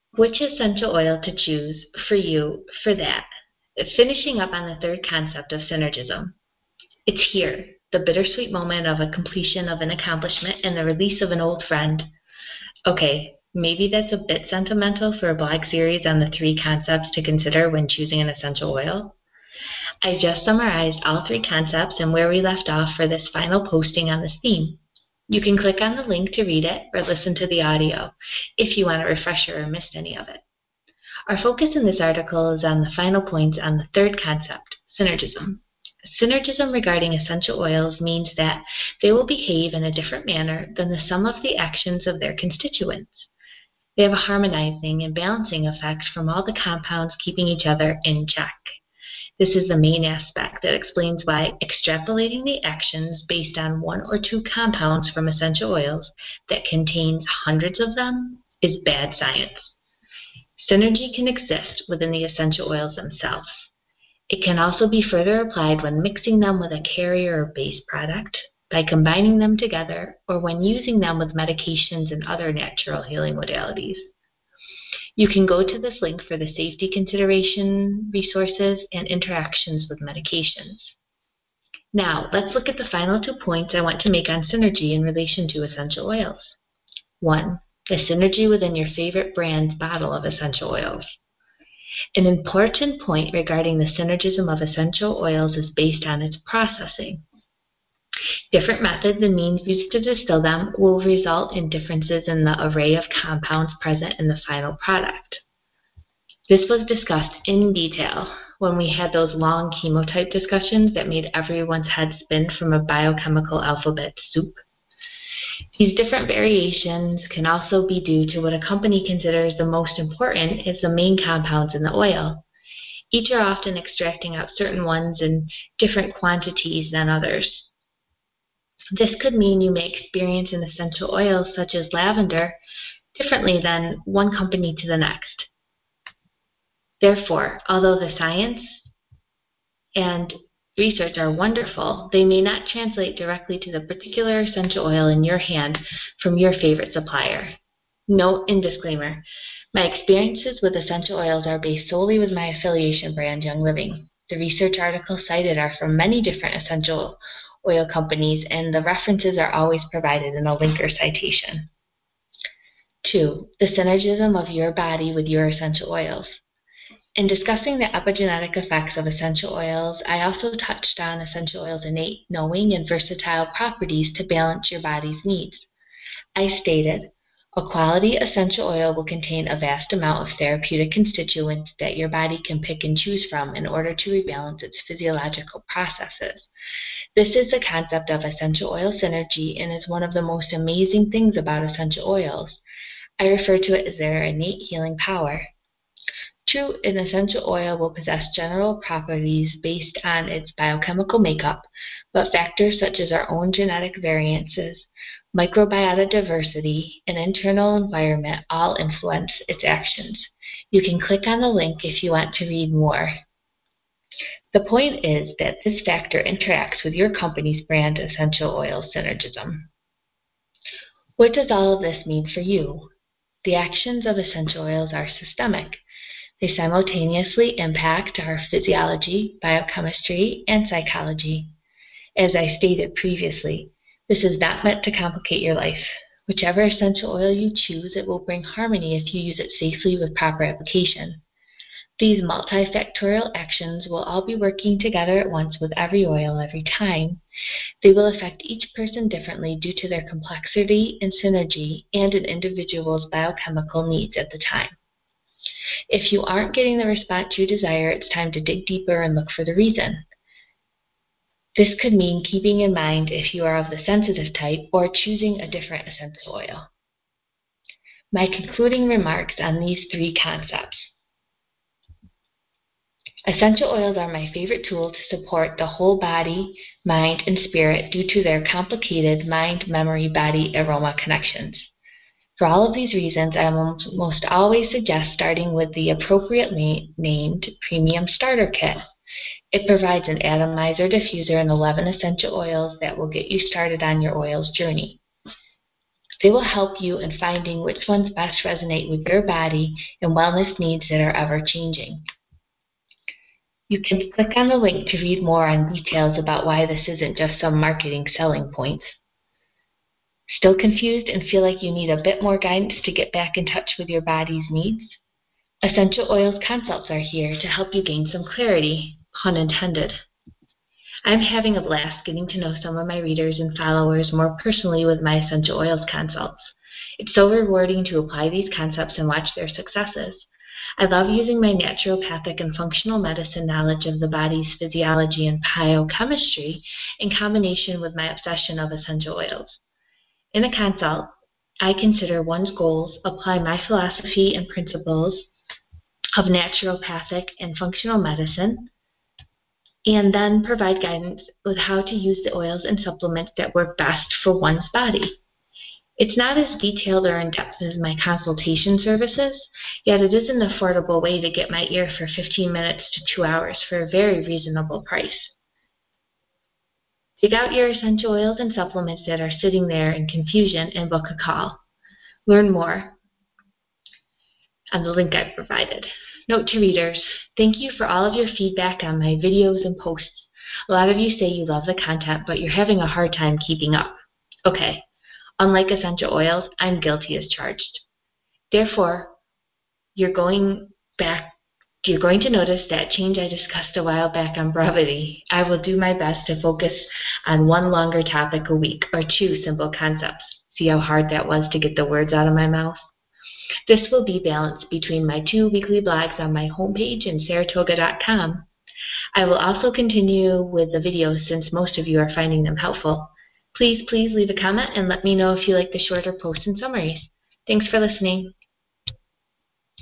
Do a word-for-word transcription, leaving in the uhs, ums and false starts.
Which essential oil to choose for you for that? Finishing up on the third concept of synergism. It's here, the bittersweet moment of a completion of an accomplishment and the release of an old friend. Okay, maybe that's a bit sentimental for a blog series on the three concepts to consider when choosing an essential oil. I just summarized all three concepts and where we left off for this final posting on this theme. You can click on the link to read it or listen to the audio if you want a refresher or missed any of it. Our focus in this article is on the final points on the third concept, synergism. Synergism regarding essential oils means that they will behave in a different manner than the sum of the actions of their constituents. They have a harmonizing and balancing effect from all the compounds keeping each other in check. This is the main aspect that explains why extrapolating the actions based on one or two compounds from essential oils that contains hundreds of them is bad science. Synergy can exist within the essential oils themselves. It can also be further applied when mixing them with a carrier or base product, by combining them together, or when using them with medications and other natural healing modalities. You can go to this link for the safety consideration, resources, and interactions with medications. Now, let's look at the final two points I want to make on synergy in relation to essential oils. One, the synergy within your favorite brand's bottle of essential oils. An important point regarding the synergism of essential oils is based on its processing. Different methods and means used to distill them will result in differences in the array of compounds present in the final product. This was discussed in detail when we had those long chemotype discussions that made everyone's head spin from a biochemical alphabet soup. These different variations can also be due to what a company considers the most important as the main compounds in the oil. Each are often extracting out certain ones in different quantities than others. This could mean you may experience an essential oil such as lavender differently than one company to the next. Therefore, although the science and research are wonderful, they may not translate directly to the particular essential oil in your hand from your favorite supplier. Note and disclaimer, my experiences with essential oils are based solely with my affiliation brand, Young Living. The research articles cited are from many different essential oil companies, and the references are always provided in a link or citation. Two, the synergism of your body with your essential oils. In discussing the epigenetic effects of essential oils, I also touched on essential oils' innate knowing and versatile properties to balance your body's needs. I stated, a quality essential oil will contain a vast amount of therapeutic constituents that your body can pick and choose from in order to rebalance its physiological processes. This is the concept of essential oil synergy and is one of the most amazing things about essential oils. I refer to it as their innate healing power. True, an essential oil will possess general properties based on its biochemical makeup, but factors such as our own genetic variances, microbiota diversity, and internal environment all influence its actions. You can click on the link if you want to read more. The point is that this factor interacts with your company's brand essential oil synergism. What does all of this mean for you? The actions of essential oils are systemic. They simultaneously impact our physiology, biochemistry, and psychology. As I stated previously, this is not meant to complicate your life. Whichever essential oil you choose, it will bring harmony if you use it safely with proper application. These multifactorial actions will all be working together at once with every oil every time. They will affect each person differently due to their complexity and synergy and an individual's biochemical needs at the time. If you aren't getting the response you desire, it's time to dig deeper and look for the reason. This could mean keeping in mind if you are of the sensitive type or choosing a different essential oil. My concluding remarks on these three concepts. Essential oils are my favorite tool to support the whole body, mind, and spirit due to their complicated mind, memory, body, aroma connections. For all of these reasons, I most always suggest starting with the appropriately named Premium Starter Kit. It provides an atomizer, diffuser, and eleven essential oils that will get you started on your oils journey. They will help you in finding which ones best resonate with your body and wellness needs that are ever changing. You can click on the link to read more on details about why this isn't just some marketing selling points. Still confused and feel like you need a bit more guidance to get back in touch with your body's needs? Essential Oils Consults are here to help you gain some clarity, pun intended. I'm having a blast getting to know some of my readers and followers more personally with my Essential Oils Consults. It's so rewarding to apply these concepts and watch their successes. I love using my naturopathic and functional medicine knowledge of the body's physiology and biochemistry in combination with my obsession of essential oils. In a consult, I consider one's goals, apply my philosophy and principles of naturopathic and functional medicine, and then provide guidance with how to use the oils and supplements that work best for one's body. It's not as detailed or in-depth as my consultation services, yet it is an affordable way to get my ear for fifteen minutes to two hours for a very reasonable price. Dig out your essential oils and supplements that are sitting there in confusion and book a call. Learn more on the link I've provided. Note to readers, thank you for all of your feedback on my videos and posts. A lot of you say you love the content, but you're having a hard time keeping up. Okay, unlike essential oils, I'm guilty as charged. Therefore, you're going back, you're going to notice that change I discussed a while back on brevity. I will do my best to focus on one longer topic a week or two simple concepts. See how hard that was to get the words out of my mouth? This will be balanced between my two weekly blogs on my homepage and saratoga dot com. I will also continue with the videos since most of you are finding them helpful. Please, please leave a comment and let me know if you like the shorter posts and summaries. Thanks for listening.